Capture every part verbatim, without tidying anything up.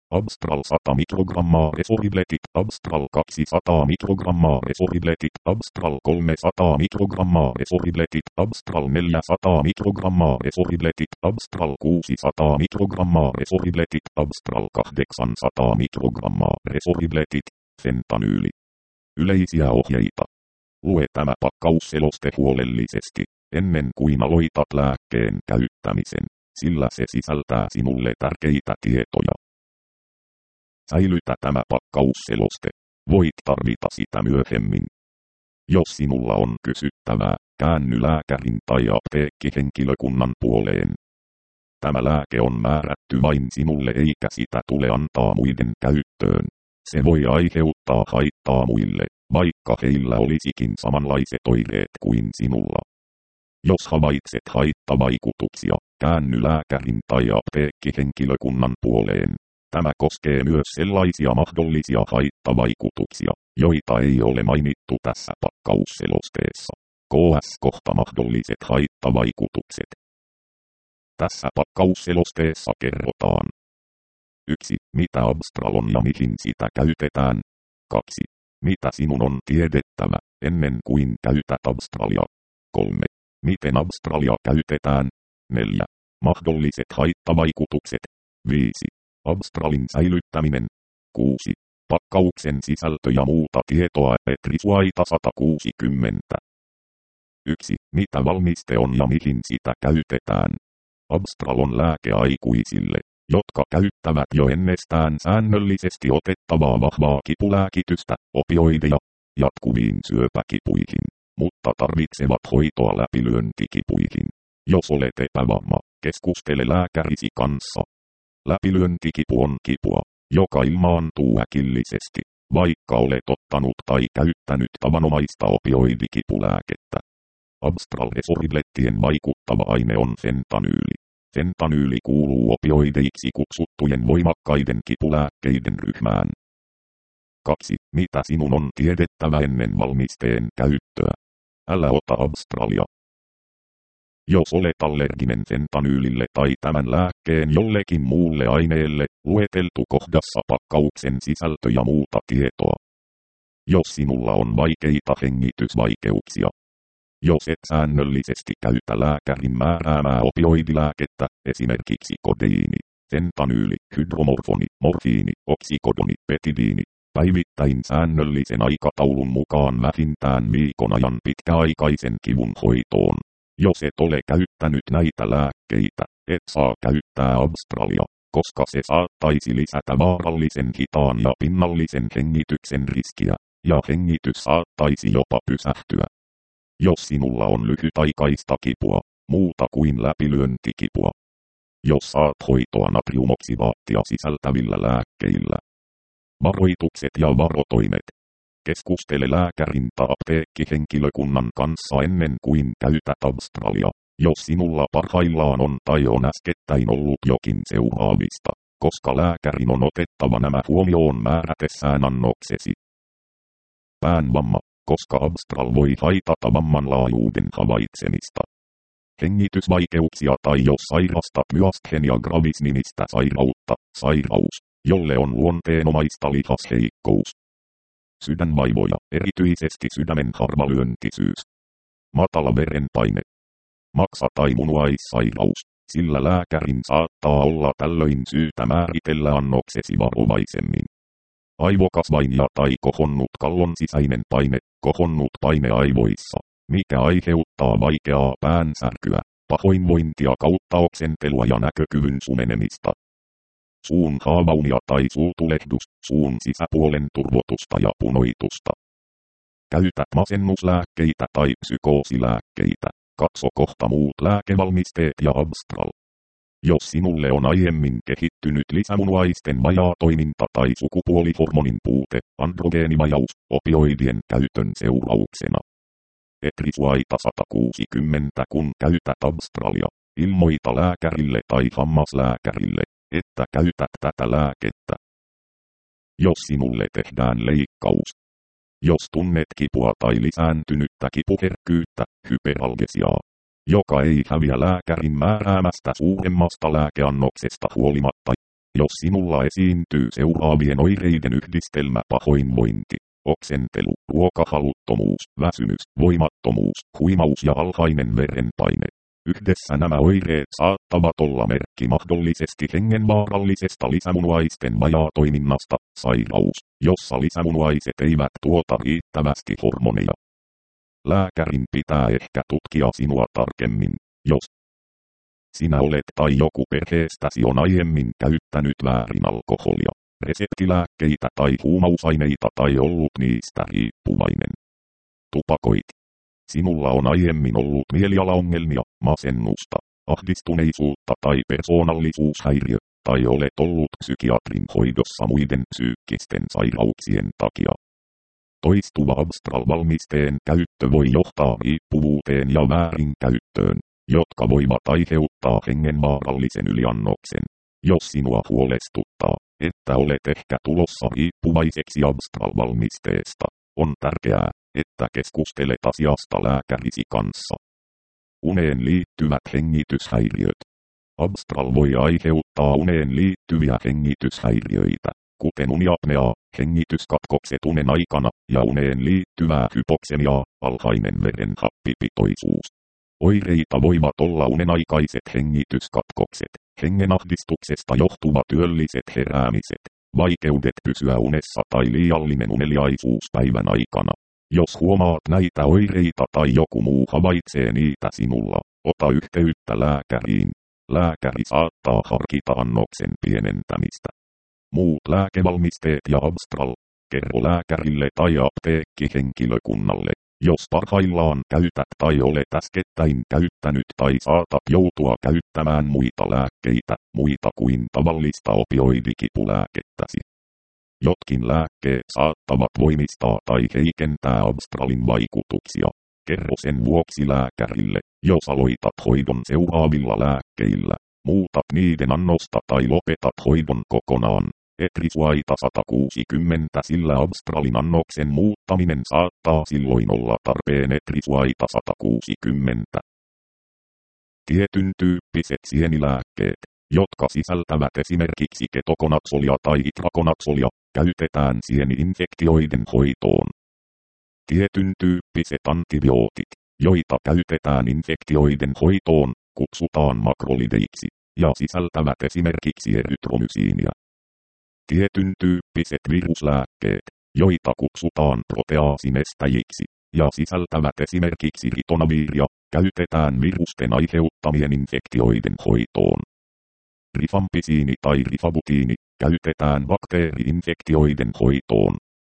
Abstral sata mikrogrammaa resoribletit, Abstral kaksisataa mikrogrammaa resoribletit, Abstral kolmesataa mikrogrammaa resoribletit, Abstral neljäsataa mikrogrammaa resoribletit, Abstral kuusisataa mikrogrammaa resoribletit, Abstral kahdeksansataa mikrogrammaa resoribletit, fentanyyli. Yleisiä ohjeita. Lue tämä pakkausseloste huolellisesti, ennen kuin aloitat lääkkeen käyttämisen, sillä se sisältää sinulle tärkeitä tietoja. Säilytä tämä pakkausseloste. Voit tarvita sitä myöhemmin. Jos sinulla on kysyttävää, käänny lääkärin tai apteekkihenkilökunnan puoleen. Tämä lääke on määrätty vain sinulle eikä sitä tule antaa muiden käyttöön. Se voi aiheuttaa haittaa muille, vaikka heillä olisikin samanlaiset oireet kuin sinulla. Jos havaitset haittavaikutuksia, käänny lääkärin tai apteekkihenkilökunnan puoleen. Tämä koskee myös sellaisia mahdollisia haittavaikutuksia, joita ei ole mainittu tässä pakkausselosteessa. K S kohta mahdolliset haittavaikutukset. Tässä pakkausselosteessa kerrotaan. yksi. Mitä Abstral on ja mihin sitä käytetään. kaksi. Mitä sinun on tiedettävä, ennen kuin käytät Abstralia. kolme. Miten Abstralia käytetään. neljä. Mahdolliset haittavaikutukset. viisi. Abstralin säilyttäminen. kuusi. Pakkauksen sisältö ja muuta tietoa Etrisuaita sata kuusikymmentä. yksi. Mitä valmiste on ja mihin sitä käytetään. Abstral on lääke aikuisille, jotka käyttävät jo ennestään säännöllisesti otettavaa vahvaa kipulääkitystä, opioideja, jatkuviin syöpäkipuihin, mutta tarvitsevat hoitoa läpilyöntikipuihin. Jos olet epävamma, keskustele lääkärisi kanssa. Läpilyöntikipu on kipua, joka ilmaantuu äkillisesti, vaikka olet ottanut tai käyttänyt tavanomaista opioidikipulääkettä. Abstral resoriblettien vaikuttava aine on fentanyyli. Fentanyyli kuuluu opioideiksi kutsuttujen voimakkaiden kipulääkkeiden ryhmään. kaksi. Mitä sinun on tiedettävä ennen valmisteen käyttöä? Älä ota Abstralia. Jos olet allerginen fentanyylille tai tämän lääkkeen jollekin muulle aineelle, lueteltu kohdassa pakkauksen sisältö ja muuta tietoa. Jos sinulla on vaikeita hengitysvaikeuksia. Jos et säännöllisesti käytä lääkärin määräämää opioidilääkettä, esimerkiksi kodeiini, fentanyyli, hydromorfoni, morfiini, oksikodoni, petidiini, päivittäin säännöllisen aikataulun mukaan vähintään viikon ajan pitkäaikaisen kivun hoitoon. Jos et ole käyttänyt näitä lääkkeitä, et saa käyttää Abstralia, koska se saattaisi lisätä vaarallisen hitaan ja pinnallisen hengityksen riskiä, ja hengitys saattaisi jopa pysähtyä. Jos sinulla on lyhytaikaista kipua, muuta kuin läpilyöntikipua. Jos saat hoitoa natriumoksidaattia sisältävillä lääkkeillä. Varoitukset ja varotoimet. Keskustele lääkärin tai apteekkihenkilökunnan kanssa ennen kuin käytät Abstralia, jos sinulla parhaillaan on tai on äskettäin ollut jokin seuraavista, koska lääkärin on otettava nämä huomioon määrätessään annoksesi. Päänvamma, koska Abstral voi haitata vamman laajuuden havaitsemista. Hengitysvaikeuksia tai jos sairastat myasthenia gravis nimistä sairautta, sairaus, jolle on luonteenomaista lihasheikkous. Sydänvaivoja, erityisesti sydämen harvalyöntisyys. Matala verenpaine. Maksa- tai munuaissairaus, sillä lääkärin saattaa olla tällöin syytä määritellä annoksesi varovaisemmin. Aivokasvaimia tai kohonnut kallon sisäinen paine, kohonnut paine aivoissa, mikä aiheuttaa vaikeaa päänsärkyä, pahoinvointia kautta oksentelua ja näkökyvyn sumenemista. Suun haavaunia tai suutulehdus, suun sisäpuolen turvotusta ja punoitusta. Käytät masennuslääkkeitä tai psykoosilääkkeitä, katso kohta muut lääkevalmisteet ja Abstral. Jos sinulle on aiemmin kehittynyt lisämunuaisten vajaatoiminta tai sukupuolihormonin puute, androgeenivajaus, opioidien käytön seurauksena. Etrisuaita sata kuusikymmentä kun käytät Abstralia, ilmoita lääkärille tai hammaslääkärille, että käytät tätä lääkettä. Jos sinulle tehdään leikkaus. Jos tunnet kipua tai lisääntynyttä kipuherkkyyttä, hyperalgesiaa, joka ei häviä lääkärin määräämästä suuremmasta lääkeannoksesta huolimatta, Jos sinulla esiintyy seuraavien oireiden yhdistelmä: pahoinvointi, oksentelu, ruokahaluttomuus, väsymys, voimattomuus, huimaus ja alhainen verenpaine. Yhdessä nämä oireet saattavat olla merkki mahdollisesti hengenvaarallisesta lisämunuaisten vajaatoiminnasta, sairaus, jossa lisämunuaiset eivät tuota riittävästi hormoneja. Lääkärin pitää ehkä tutkia sinua tarkemmin, jos sinä olet tai joku perheestäsi on aiemmin käyttänyt väärin alkoholia, reseptilääkkeitä tai huumausaineita tai ollut niistä riippuvainen. Tupakoit. Sinulla on aiemmin ollut mielialaongelmia, masennusta, ahdistuneisuutta tai persoonallisuushäiriö, tai olet ollut psykiatrin hoidossa muiden psyykkisten sairauksien takia. Toistuva Abstral-valmisteen käyttö voi johtaa riippuvuuteen ja väärinkäyttöön, jotka voivat aiheuttaa hengenvaarallisen yliannoksen. Jos sinua huolestuttaa, että olet ehkä tulossa riippuvaiseksi Abstral-valmisteesta, on tärkeää, että keskustelet asiasta lääkärisi kanssa. Uneen liittyvät hengityshäiriöt. Abstral voi aiheuttaa uneen liittyviä hengityshäiriöitä, kuten uniapneaa, hengityskatkokset unen aikana ja uneen liittyvää hypoksemiaa, alhainen verenhappipitoisuus. Oireita voivat olla unenaikaiset hengityskatkokset, hengenahdistuksesta johtuvat yölliset heräämiset, vaikeudet pysyä unessa tai liiallinen uneliaisuus päivän aikana. Jos huomaat näitä oireita tai joku muu havaitsee niitä sinulla, ota yhteyttä lääkäriin. Lääkäri saattaa harkita annoksen pienentämistä. Muut lääkevalmisteet ja Abstral. Kerro lääkärille tai apteekkihenkilökunnalle, jos parhaillaan käytät tai olet äskettäin käyttänyt tai saatat joutua käyttämään muita lääkkeitä, muita kuin tavallista opioidikipulääkettäsi. Jotkin lääkkeet saattavat voimistaa tai heikentää Abstralin vaikutuksia. Kerro sen vuoksi lääkärille, jos aloitat hoidon seuraavilla lääkkeillä, muutat niiden annosta tai lopetat hoidon kokonaan. Etrisuaita sata kuusikymmentä sillä Abstralin annoksen muuttaminen saattaa silloin olla tarpeen. Etrisuaita sata kuusikymmentä. Tietyn tyyppiset sienilääkkeet, jotka sisältävät esimerkiksi ketokonazzolia tai itrakonazzolia, käytetään sieni-infektioiden hoitoon. Tietyn tyyppiset antibiootit, joita käytetään infektioiden hoitoon, kutsutaan makrolideiksi, ja sisältävät esimerkiksi erytromysiinia. Tietyn tyyppiset viruslääkkeet, joita kutsutaan proteaasinestäjiksi, ja sisältävät esimerkiksi ritonaviiria, käytetään virusten aiheuttamien infektioiden hoitoon. Rifampisiini tai rifabutiini, käytetään bakteeri-infektioiden hoitoon.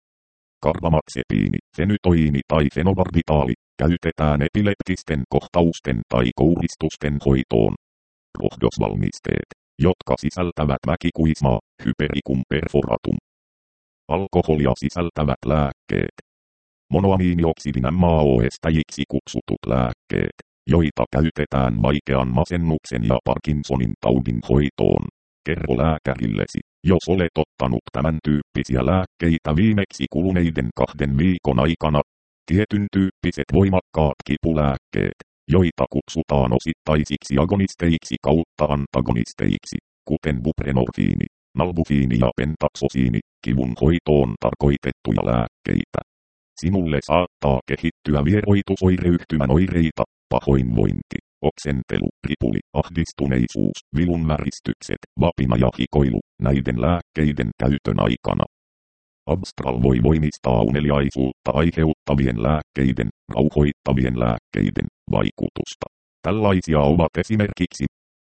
Karbamazepiini, fenytoiini tai fenobarbitaali, käytetään epileptisten kohtausten tai kouristusten hoitoon. Rohdosvalmisteet, jotka sisältävät väkikuismaa, hypericum perforatum. Alkoholia sisältävät lääkkeet. Monoamiinioksidin M A O-estäjiksi kutsutut lääkkeet, joita käytetään vaikean masennuksen ja Parkinsonin taudin hoitoon. Kerro lääkärillesi, jos olet ottanut tämän tyyppisiä lääkkeitä viimeksi kuluneiden kahden viikon aikana. Tietyn tyyppiset voimakkaat kipulääkkeet, joita kutsutaan osittaisiksi agonisteiksi kautta antagonisteiksi, kuten buprenorfiini, nalbufiini ja pentaksosiini, kivun hoitoon tarkoitettuja lääkkeitä. Sinulle saattaa kehittyä vieroitusoireyhtymän oireita, pahoinvointi, oksentelu, ripuli, ahdistuneisuus, vilunväristykset, vapina ja hikoilu näiden lääkkeiden käytön aikana. Abstral voi voimistaa uneliaisuutta aiheuttavien lääkkeiden, rauhoittavien lääkkeiden vaikutusta. Tällaisia ovat esimerkiksi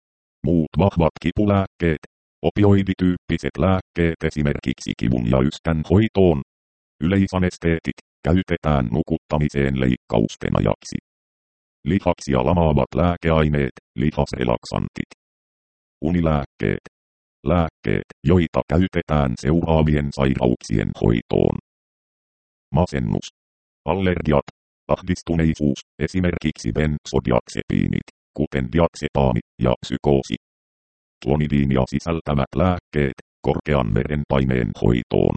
muut vahvat kipulääkkeet, opioidityyppiset lääkkeet esimerkiksi kivun ja yskän hoitoon. Yleisanesteetit käytetään nukuttamiseen leikkausten ajaksi. Lihaksia lamaavat lääkeaineet, lihasrelaksantit. Unilääkkeet. Lääkkeet, joita käytetään seuraavien sairauksien hoitoon. Masennus. Allergiat. Ahdistuneisuus, esimerkiksi benzodiazepiinit, kuten diazepaami ja psykoosi. Klonidiinia sisältävät lääkkeet, korkean verenpaineen hoitoon.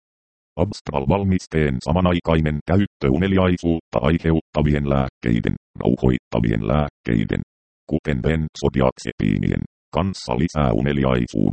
Abstral-valmisteen samanaikainen käyttö uneliaisuutta aiheuttavien lääkkeiden, rauhoittavien lääkkeiden, kuten benzodiazepiinien, kanssa lisää uneliaisuuden,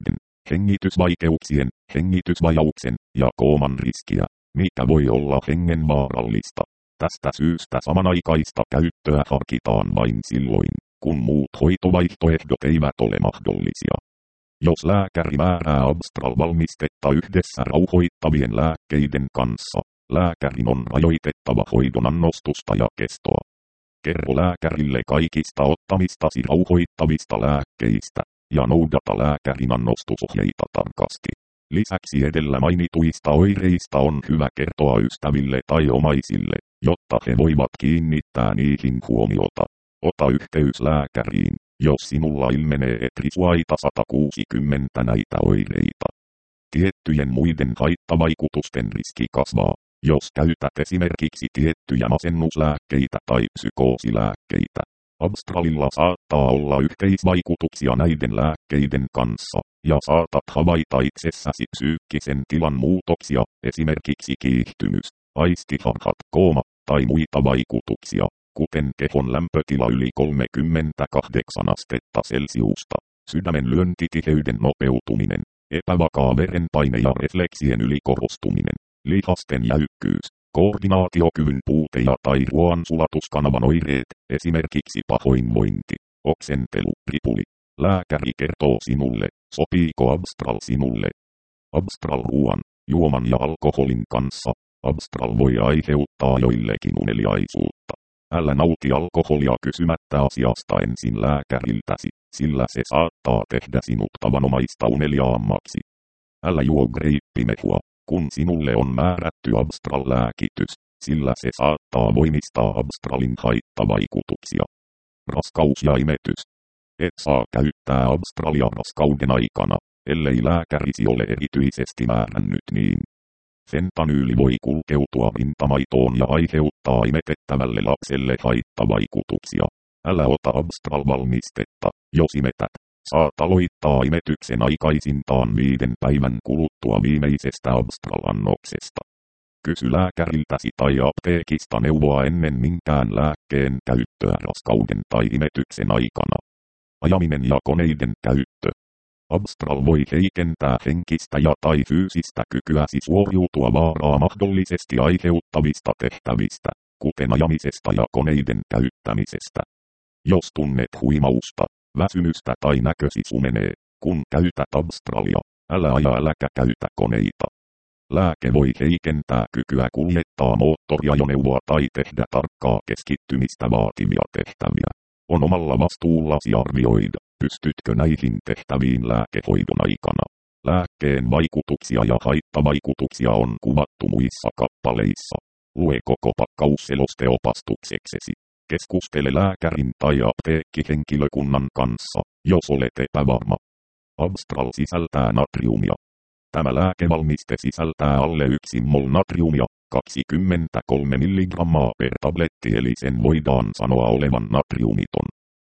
hengitysvaikeuksien, hengitysvajauksen ja kooman riskiä, mikä voi olla hengenvaarallista. Tästä syystä samanaikaista käyttöä harkitaan vain silloin, kun muut hoitovaihtoehdot eivät ole mahdollisia. Jos lääkäri määrää Abstral-valmistetta yhdessä rauhoittavien lääkkeiden kanssa, lääkärin on rajoitettava hoidon annostusta ja kestoa. Kerro lääkärille kaikista ottamistasi rauhoittavista lääkkeistä ja noudata lääkärin annostusohjeita tarkasti. Lisäksi edellä mainituista oireista on hyvä kertoa ystäville tai omaisille, jotta he voivat kiinnittää niihin huomiota. Ota yhteys lääkäriin, jos sinulla ilmenee etrisuaita sata kuusikymmentä näitä oireita. Tiettyjen muiden haittavaikutusten riski kasvaa, jos käytät esimerkiksi tiettyjä masennuslääkkeitä tai psykoosilääkkeitä. Abstralilla saattaa olla yhteisvaikutuksia näiden lääkkeiden kanssa, ja saatat havaita itsessäsi psyykkisen tilan muutoksia, esimerkiksi kiihtymys, aistiharhat, kooma tai muita vaikutuksia, kuten kehon lämpötila yli kolmekymmentäkahdeksan astetta celsiusta, sydämen lyöntitiheyden nopeutuminen, epävakaa verenpaine ja refleksien ylikorostuminen, lihasten jäykkyys, koordinaatiokyvyn puute ja tai ruoansulatuskanavan oireet, esimerkiksi pahoinvointi, oksentelu, ripuli. Lääkäri kertoo sinulle, sopiiko Abstral sinulle. Abstral ruoan, juoman ja alkoholin kanssa. Abstral voi aiheuttaa joillekin uneliaisuutta. Älä nauti alkoholia kysymättä asiasta ensin lääkäriltäsi, sillä se saattaa tehdä sinut tavanomaista uneliaammaksi. Älä juo greippimehua, kun sinulle on määrätty Abstral-lääkitys, sillä se saattaa voimistaa Abstralin haittavaikutuksia. Raskaus ja imetys. Et saa käyttää Abstralia raskauden aikana, ellei lääkärisi ole erityisesti määrännyt niin. Fentanyyli voi kulkeutua rintamaitoon ja aiheuttaa imetettävälle lapselle haittavaikutuksia. Älä ota Abstral-valmistetta, jos imetät. Saat aloittaa imetyksen aikaisintaan viiden päivän kuluttua viimeisestä Abstral-annoksesta. Kysy lääkäriltäsi tai apteekista neuvoa ennen minkään lääkkeen käyttöä raskauden tai imetyksen aikana. Ajaminen ja koneiden käyttö. Abstral voi heikentää henkistä ja tai fyysistä kykyäsi suoriutua vaaraa mahdollisesti aiheuttavista tehtävistä, kuten ajamisesta ja koneiden käyttämisestä. Jos tunnet huimausta, väsymystä tai näkösi sumenee, kun käytät Abstralia, älä aja äläkä käytä koneita. Lääke voi heikentää kykyä kuljettaa moottoriajoneuvoa tai tehdä tarkkaa keskittymistä vaativia tehtäviä. On omalla vastuullasi arvioida, pystytkö näihin tehtäviin lääkehoidon aikana. Lääkkeen vaikutuksia ja haittavaikutuksia on kuvattu muissa kappaleissa. Lue koko pakkausseloste opastukseksesi. Keskustele lääkärin tai apteekkihenkilökunnan kanssa, jos olet epävarma. Abstral sisältää natriumia. Tämä lääkevalmiste sisältää alle yksi mol natriumia, kaksikymmentäkolme milligrammaa per tabletti, eli sen voidaan sanoa olevan natriumiton.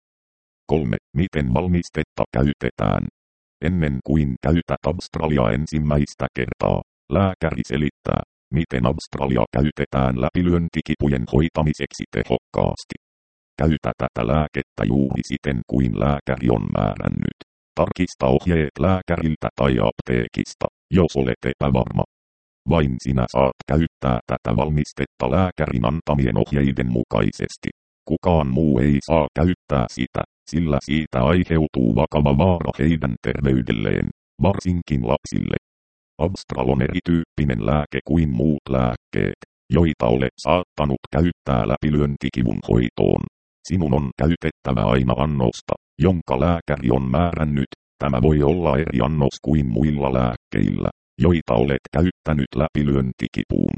kolme. Miten valmistetta käytetään? Ennen kuin käytät Abstralia ensimmäistä kertaa, lääkäri selittää, miten Abstralia käytetään läpilyöntikipujen hoitamiseksi tehokkaasti. Käytä tätä lääkettä juuri siten kuin lääkäri on määrännyt. Tarkista ohjeet lääkäriltä tai apteekista, jos olet epävarma. Vain sinä saat käyttää tätä valmistetta lääkärin antamien ohjeiden mukaisesti. Kukaan muu ei saa käyttää sitä, sillä siitä aiheutuu vakava vaara heidän terveydelleen, varsinkin lapsille. Abstral on erityyppinen lääke kuin muut lääkkeet, joita olet saattanut käyttää läpilyöntikivun hoitoon. Sinun on käytettävä aina annosta, jonka lääkäri on määrännyt. Tämä voi olla eri annos kuin muilla lääkkeillä, joita olet käyttänyt läpilyöntikipuun.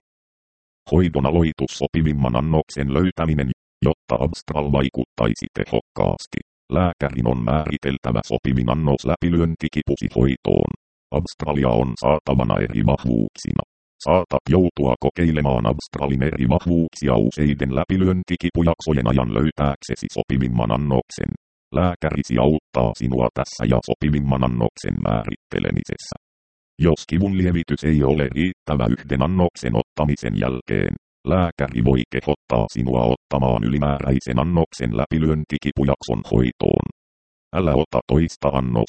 Hoidon aloitus sopivimman annoksen löytäminen, jotta Abstral vaikuttaisi tehokkaasti. Lääkärin on määriteltävä sopivin annos läpilyöntikipusi hoitoon. Abstralia on saatavana eri vahvuuksina. Saatat joutua kokeilemaan Abstralin eri vahvuuksia useiden läpilyöntikipujaksojen ajan löytääksesi sopivimman annoksen. Lääkärisi auttaa sinua tässä ja sopivimman annoksen määrittelemisessä. Jos kivun lievitys ei ole riittävä yhden annoksen ottamisen jälkeen, lääkäri voi kehottaa sinua ottamaan ylimääräisen annoksen läpilyöntikipujakson hoitoon. Älä ota toista annosta,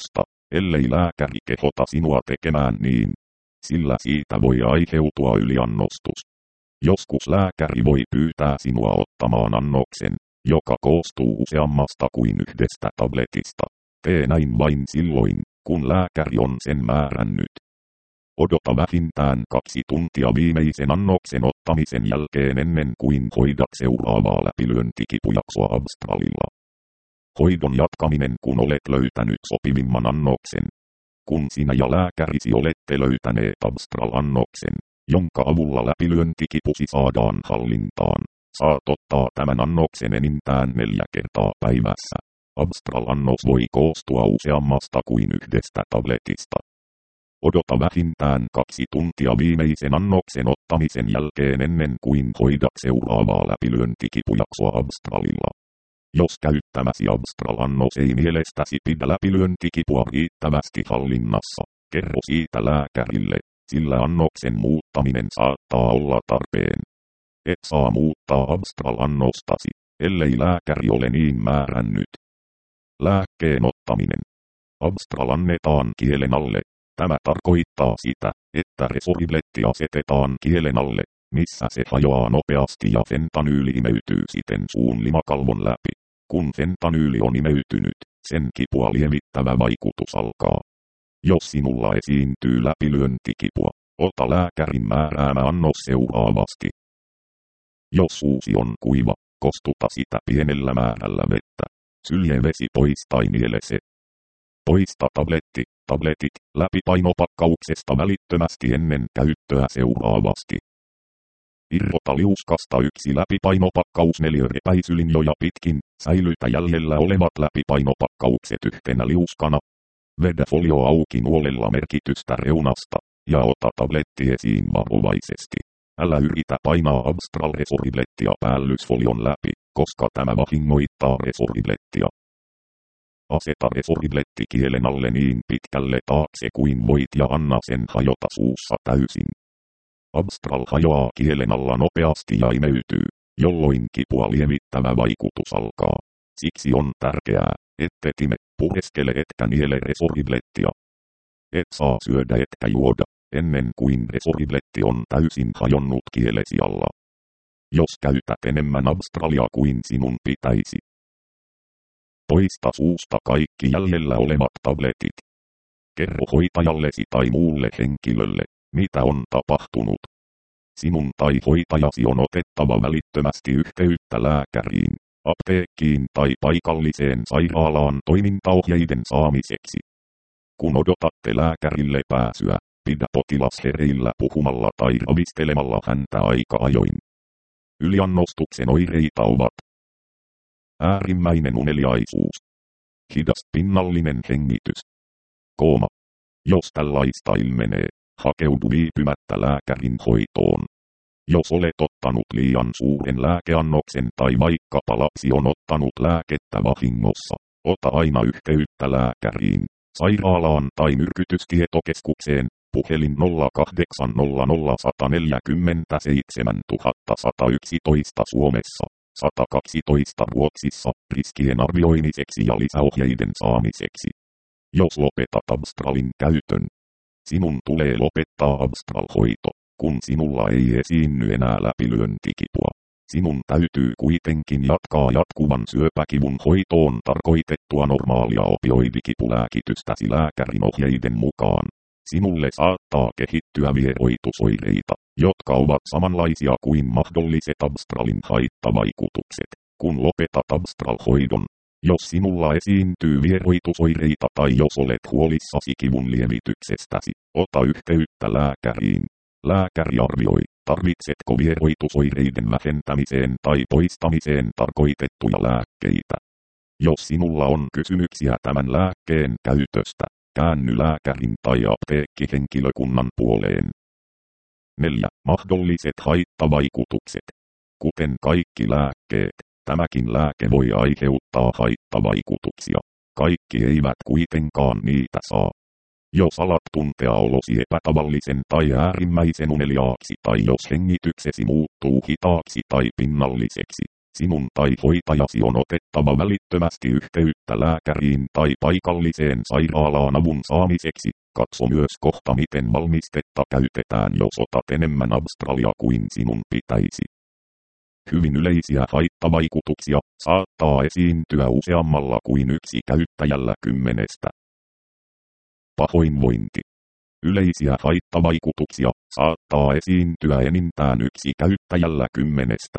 ellei lääkäri kehota sinua tekemään niin. Sillä siitä voi aiheutua yliannostus. Joskus lääkäri voi pyytää sinua ottamaan annoksen, joka koostuu useammasta kuin yhdestä tabletista. Tee näin vain silloin, kun lääkäri on sen määrännyt. Odota vähintään kaksi tuntia viimeisen annoksen ottamisen jälkeen ennen kuin hoidat seuraavaa läpilyöntikipujaksoa Abstralilla. Hoidon jatkaminen kun olet löytänyt sopivimman annoksen. Kun sinä ja lääkärisi olette löytäneet Abstral-annoksen, jonka avulla läpilyöntikipusi saadaan hallintaan, saat ottaa tämän annoksen enintään neljä kertaa päivässä. Abstral-annos voi koostua useammasta kuin yhdestä tabletista. Odota vähintään kaksi tuntia viimeisen annoksen ottamisen jälkeen ennen kuin hoidat seuraavaa läpilyöntikipujaksoa Abstralilla. Jos käyttämäsi Abstral-annos ei mielestäsi pidä läpilyöntikipua riittävästi hallinnassa, kerro siitä lääkärille, sillä annoksen muuttaminen saattaa olla tarpeen. Et saa muuttaa Abstral-annostasi, ellei lääkäri ole niin määrännyt. Lääkkeen ottaminen. Abstral annetaan kielen alle. Tämä tarkoittaa sitä, että resoribletti asetetaan kielen alle, missä se hajoaa nopeasti ja fentanyyli imeytyy siten suun limakalvon läpi. Kun fentanyyli on imeytynyt, sen kipua lievittävä vaikutus alkaa. Jos sinulla esiintyy läpilyöntikipua, ota lääkärin määräämä annos seuraavasti. Jos suusi on kuiva, kostuta sitä pienellä määrällä vettä. Sylje vesi pois tai niele se. Poista tabletti, tabletit, läpipainopakkauksesta välittömästi ennen käyttöä seuraavasti. Irrota liuskasta yksi läpipainopakkaus neliörepäisylinjoja pitkin, säilytä jäljellä olevat läpipainopakkaukset yhtenä liuskana. Vedä folio auki nuolella merkitystä reunasta, ja ota tabletti esiin varovaisesti. Älä yritä painaa Abstral-resoriblettia päällysfolion läpi, koska tämä vahingoittaa resoriblettia. Aseta resoribletti kielen alle niin pitkälle taakse kuin voit ja anna sen hajota suussa täysin. Abstral hajoaa kielen alla nopeasti ja imeytyy, jolloin kipua lievittävä vaikutus alkaa. Siksi on tärkeää, ettet ime, pureskele etkä niele resoriblettia. Et saa syödä etkä juoda, ennen kuin resoribletti on täysin hajonnut kielesi alla. Jos käytät enemmän Abstralia kuin sinun pitäisi. Poista suusta kaikki jäljellä olevat tabletit. Kerro hoitajallesi tai muulle henkilölle, mitä on tapahtunut. Sinun tai hoitajasi on otettava välittömästi yhteyttä lääkäriin, apteekkiin tai paikalliseen sairaalaan toimintaohjeiden saamiseksi. Kun odotatte lääkärille pääsyä, pidä potilas hereillä puhumalla tai ravistelemalla häntä aika ajoin. Yliannostuksen oireita ovat äärimmäinen uneliaisuus, hidas pinnallinen hengitys, kooma. Jos tällaista ilmenee, hakeudu viipymättä lääkärin hoitoon. Jos olet ottanut liian suuren lääkeannoksen tai vaikkapa lapsi on ottanut lääkettä vahingossa, ota aina yhteyttä lääkäriin, sairaalaan tai myrkytystietokeskukseen, puhelin nolla kahdeksan nolla nolla yksi neljä seitsemän yksi yksi yksi Suomessa, sata kaksitoista Ruotsissa, riskien arvioimiseksi ja lisäohjeiden saamiseksi. Jos lopetat Abstralin käytön, sinun tulee lopettaa Abstral-hoito, kun sinulla ei esiinny enää läpilyöntikipua. Sinun täytyy kuitenkin jatkaa jatkuvan syöpäkivun hoitoon tarkoitettua normaalia opioidikipulääkitystäsi lääkärin ohjeiden mukaan. Sinulle saattaa kehittyä vieroitusoireita, jotka ovat samanlaisia kuin mahdolliset Abstralin haittavaikutukset, kun lopetat Abstral-hoidon. Jos sinulla esiintyy vieroitusoireita tai jos olet huolissasi kivun lievityksestäsi, ota yhteyttä lääkäriin. Lääkäri arvioi, tarvitsetko vieroitusoireiden vähentämiseen tai poistamiseen tarkoitettuja lääkkeitä. Jos sinulla on kysymyksiä tämän lääkkeen käytöstä, käänny lääkärin tai apteekkihenkilökunnan puoleen. neljä. Mahdolliset haittavaikutukset. Kuten kaikki lääkkeet, tämäkin lääke voi aiheuttaa haittavaikutuksia. Kaikki eivät kuitenkaan niitä saa. Jos alat tuntea olosi epätavallisen tai äärimmäisen uneliaaksi tai jos hengityksesi muuttuu hitaaksi tai pinnalliseksi, Sinun tai hoitajasi on otettava välittömästi yhteyttä lääkäriin tai paikalliseen sairaalaan avun saamiseksi. Katso myös kohta, miten valmistetta käytetään, jos otat enemmän Abstralia kuin sinun pitäisi. Hyvin yleisiä haittavaikutuksia saattaa esiintyä useammalla kuin yksi käyttäjällä kymmenestä. Pahoinvointi. Yleisiä haittavaikutuksia saattaa esiintyä enintään yksi käyttäjällä kymmenestä.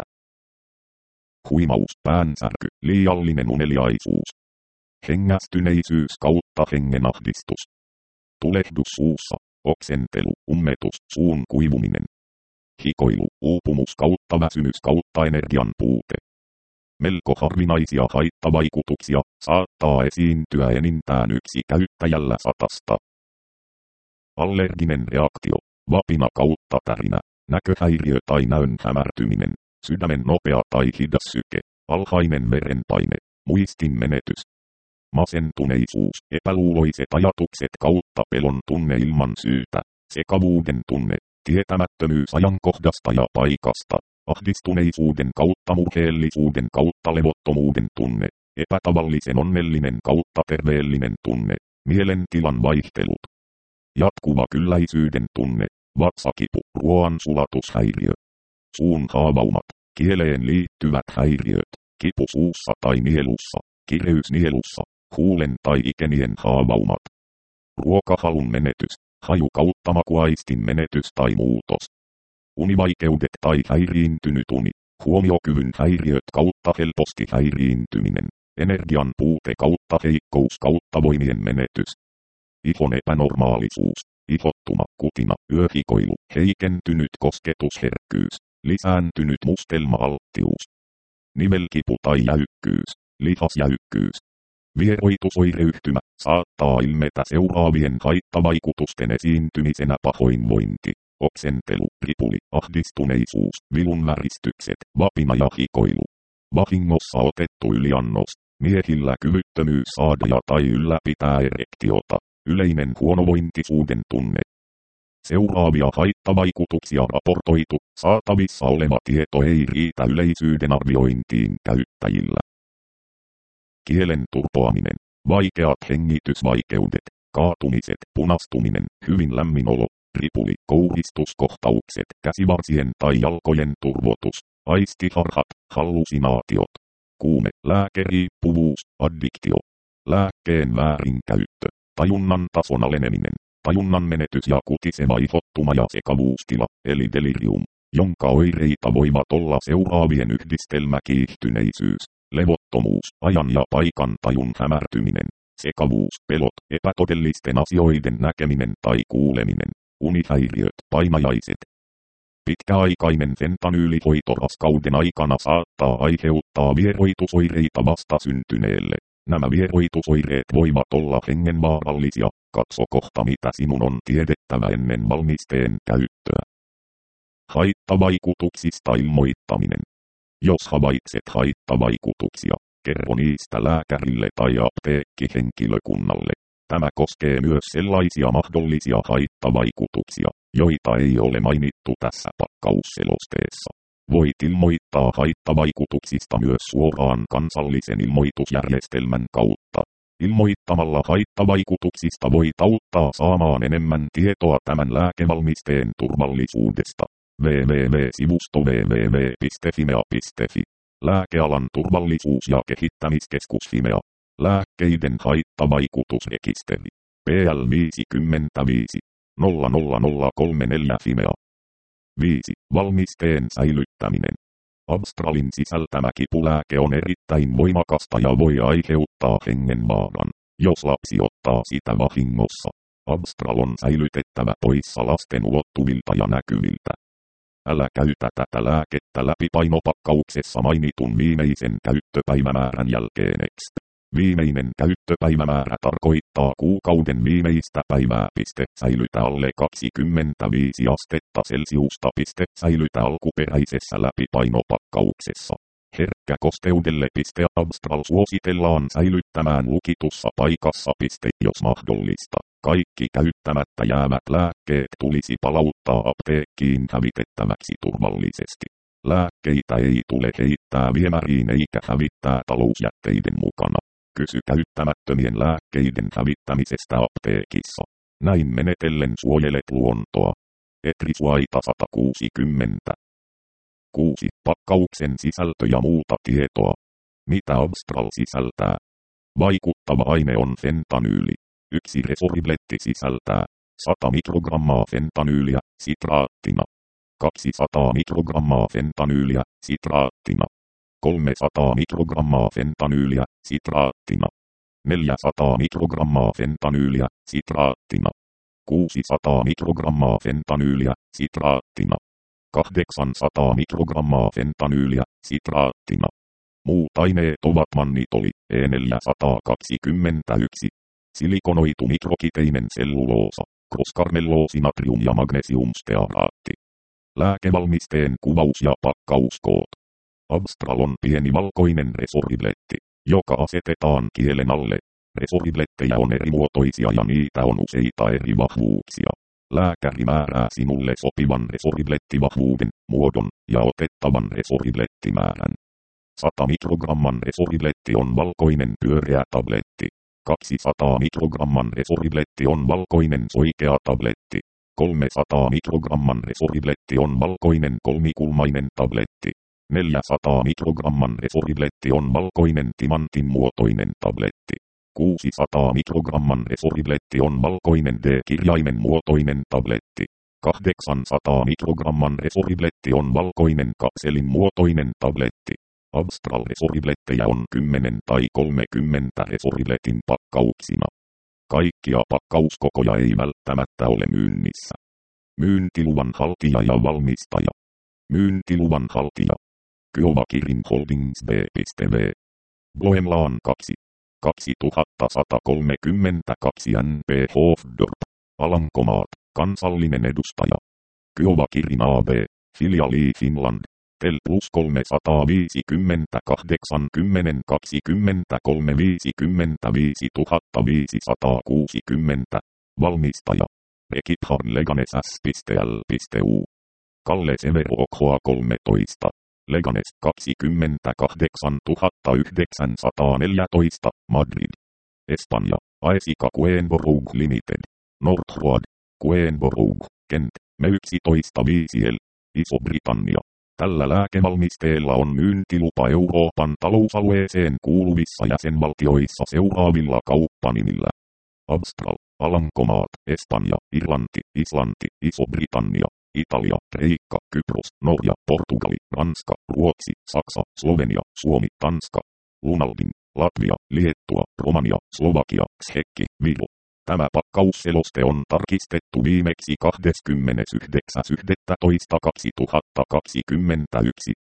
Huimaus, päänsärky, liiallinen uneliaisuus. Hengästyneisyys kautta hengenahdistus. Tulehdus suussa, oksentelu, ummetus, suun kuivuminen. Hikoilu, uupumus kautta väsymys kautta energian puute. Melko harvinaisia haittavaikutuksia saattaa esiintyä enintään yksi käyttäjällä satasta. Allerginen reaktio, vapina kautta tärinä, näköhäiriö tai näön hämärtyminen, sydämen nopea tai hidas syke, alhainen verenpaine, muistin menetys. Masentuneisuus, epäluuloiset ajatukset kautta pelon tunne ilman syytä, sekavuuden tunne, tietämättömyys ajankohdasta ja paikasta, ahdistuneisuuden kautta murheellisuuden kautta levottomuuden tunne, epätavallisen onnellinen kautta terveellinen tunne, mielentilan vaihtelut. Jatkuva kylläisyyden tunne, vatsakipu, ruoan sulatushäiriö. Suun haavaumat, kieleen liittyvät häiriöt, kipu suussa tai nielussa, kireys nielussa, huulen tai ikenien haavaumat. Ruokahalun menetys, haju kautta makuaistin menetys tai muutos. Univaikeudet tai häiriintynyt uni, huomiokyvyn häiriöt kautta helposti häiriintyminen, energian puute kautta heikkous kautta voimien menetys. Ihon epänormaalisuus, ihottuma, kutina, yöhikoilu, heikentynyt kosketusherkkyys, lisääntynyt mustelma-alttius. Nivelkipu tai jäykkyys, lihasjäykkyys. Vieroitusoireyhtymä saattaa ilmetä seuraavien haittavaikutusten esiintymisenä: pahoinvointi, oksentelu, ripuli, ahdistuneisuus, vilunväristykset, vapina ja hikoilu. Vahingossa otettu yliannos, miehillä kyvyttömyys saada ja tai ylläpitää erektiota, yleinen huonovointisuuden tunne. Seuraavia haittavaikutuksia raportoitu, saatavissa oleva tieto ei riitä yleisyyden arviointiin käyttäjillä. Kielen turpoaminen, vaikeat hengitysvaikeudet, kaatumiset, punastuminen, hyvin lämmin olo, ripuli, kouristuskohtaukset, käsivarsien tai jalkojen turvotus, aistiharhat, hallusinaatiot, kuume, lääkeriippuvuus, addiktio, lääkkeen väärinkäyttö, tajunnan tason aleneminen, tajunnan menetys ja kutiseva ihottuma ja sekavuustila, eli delirium, jonka oireita voivat olla seuraavien yhdistelmä: kiihtyneisyys, levottomuus, ajan ja paikan tajun hämärtyminen, sekavuus, pelot, epätodellisten asioiden näkeminen tai kuuleminen, unihäiriöt, painajaiset. Pitkäaikainen fentanyylihoito raskauden aikana saattaa aiheuttaa vieroitusoireita vastasyntyneelle. Nämä vieroitusoireet voivat olla hengenvaarallisia. Katso kohta, mitä sinun on tiedettävä ennen valmisteen käyttöä. Haittavaikutuksista ilmoittaminen. Jos havaitset haittavaikutuksia, kerro niistä lääkärille tai apteekkihenkilökunnalle. Tämä koskee myös sellaisia mahdollisia haittavaikutuksia, joita ei ole mainittu tässä pakkausselosteessa. Voit ilmoittaa haittavaikutuksista myös suoraan kansallisen ilmoitusjärjestelmän kautta. Ilmoittamalla haittavaikutuksista voit auttaa saamaan enemmän tietoa tämän lääkevalmisteen turvallisuudesta. double-u double-u double-u piste sivusto double-u double-u double-u piste fimea piste fi. Lääkealan turvallisuus- ja kehittämiskeskus Fimea. Lääkkeiden haittavaikutusrekisteri. P L viisikymmentäviisi nolla nolla nolla kolme neljä Fimea. viisi. Valmisteen säilyttäminen. Abstralin sisältämä kipulääke on erittäin voimakasta ja voi aiheuttaa hengenvaaran, jos lapsi ottaa sitä vahingossa. Abstral on säilytettävä poissa lasten ulottuvilta ja näkyviltä. Älä käytä tätä lääkettä läpi painopakkauksessa mainitun viimeisen käyttöpäivämäärän jälkeen. Next. Viimeinen käyttöpäivämäärä tarkoittaa kuukauden viimeistä päivää. Piste. Säilytä alle kaksikymmentäviisi astetta Celsiusta. Piste. Säilytä alkuperäisessä läpipainopakkauksessa. Herkkä kosteudelle. Piste. Abstral suositellaan säilyttämään lukitussa paikassa. Piste. Jos mahdollista, kaikki käyttämättä jäävät lääkkeet tulisi palauttaa apteekkiin hävitettäväksi turvallisesti. Lääkkeitä ei tule heittää viemäriin eikä hävittää talousjätteiden mukana. Kysy käyttämättömien lääkkeiden hävittämisestä apteekissa. Näin menetellen suojelet luontoa. Etrisuaita sata kuusikymmentä. kuusi. Pakkauksen sisältö ja muuta tietoa. Mitä Abstral sisältää? Vaikuttava aine on fentanyyli. Yksi resoribletti sisältää sata mikrogrammaa fentanyyliä sitraattina. kaksisataa mikrogrammaa fentanyyliä sitraattina. kolmesataa mikrogrammaa fentanyyliä sitraattina. neljäsataa mikrogrammaa fentanyyliä sitraattina. kuusisataa mikrogrammaa fentanyyliä sitraattina. kahdeksansataa mikrogrammaa fentanyyliä sitraattina. Muut aineet ovat mannitoli E neljäsataakaksikymmentäyksi, silikonoitu mikrokiteinen selluloosa, kroskarmelloosi natrium ja magnesiumstearaatti. Lääkevalmisteen kuvaus ja pakkauskoot. Abstral on pieni valkoinen resoribletti, joka asetetaan kielen alle. Resoriblettejä on erimuotoisia ja niitä on useita eri vahvuuksia. Lääkäri määrää sinulle sopivan resoriblettivahvuuden, muodon ja otettavan resoriblettimäärän. sata mikrogramman resoribletti on valkoinen pyöreä tabletti. kaksisataa mikrogramman resoribletti on valkoinen soikea tabletti. kolmesataa mikrogramman resoribletti on valkoinen kolmikulmainen tabletti. neljäsataa mikrogramman resoribletti on valkoinen timantin muotoinen tabletti. kuusisataa mikrogramman resoribletti on valkoinen D-kirjaimen muotoinen tabletti. kahdeksansataa mikrogramman resoribletti on valkoinen kapselin muotoinen tabletti. Abstral resoriblettejä on kymmenen tai kolmekymmentä resoribletin pakkauksina. Kaikkia pakkauskokoja ei välttämättä ole myynnissä. Myyntiluvan haltija ja valmistaja. Myyntiluvan haltija. Kiowa Kirin Holdings B V. Bloemlaan kaksi. kaksituhattasatakolmekymmentäkaksi N P Hofdorp. Alankomaat. Kansallinen edustaja. Kiowa Kirin A B. Filiali Finland. Tel plus kolmesataaviisikymmentäkahdeksan kymmenen kaksikymmentäkolme viisikymmentäviisi tuhatta viisisataakuusikymmentä. Valmistaja. Rekitharn Leganes S L U. Kalle Severo Okhoa kolmetoista. Leganes kaksikymmentäkahdeksan tuhatta yhdeksänsataaneljätoista, Madrid. Espanja. Aesica Queenborough Limited. Northwood. Queenborough, Kent. Me yksitoista viisi L. Iso-Britannia. Tällä lääkevalmisteella on myyntilupa Euroopan talousalueeseen kuuluvissa jäsenvaltioissa seuraavilla kauppanimillä. Abstral, Alankomaat, Espanja, Irlanti, Islanti, Iso-Britannia, Italia, Kreikka, Kypros, Norja, Portugali, Ranska, Ruotsi, Saksa, Slovenia, Suomi, Tanska, Lunaldin, Latvia, Liettua, Romania, Slovakia, Tšekki, Viro. Tämä pakkausseloste on tarkistettu viimeksi kahdeskymmenesyhdeksäs yhdestoista kaksituhattakaksikymmentäyksi.